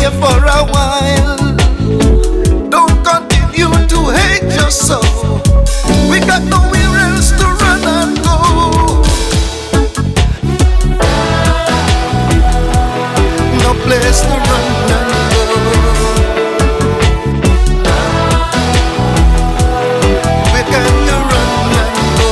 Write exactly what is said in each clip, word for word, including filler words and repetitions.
here for a while. Don't continue to hate yourself. We got nowhere else to run and go. No place to run and go. Where can you run and go?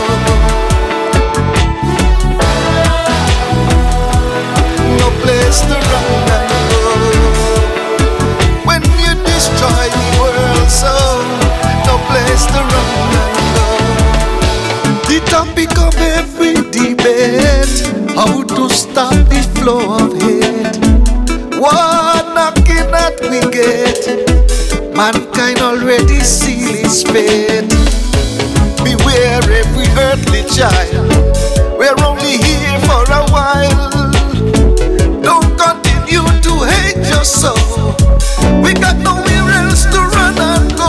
No place to run and go. When you destroy the world, so no place to run and go. The topic of every debate, how to stop the flow of hate. What knocking at we get, mankind already seal his fate. Beware every earthly child, we're only here for a while. Don't continue to hate yourself. We got nowhere else to run and go.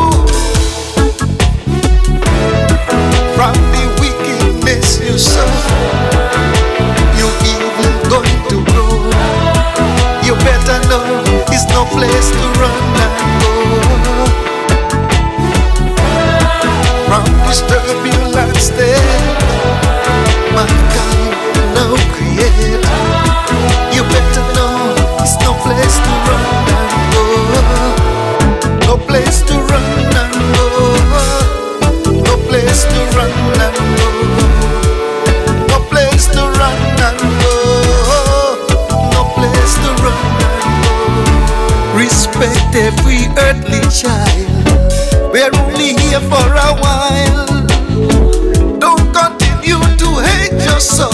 From the wickedness you sow, you evil going to grow. You better know there's no place to run and go. From this turbulent state, mankind now create. You better know there's no place to run and go. No place to run and go. No place to run and go. No place to run and go. No place to run and go. Respect every earthly child. We're only here for a while. Don't continue to hate yourself.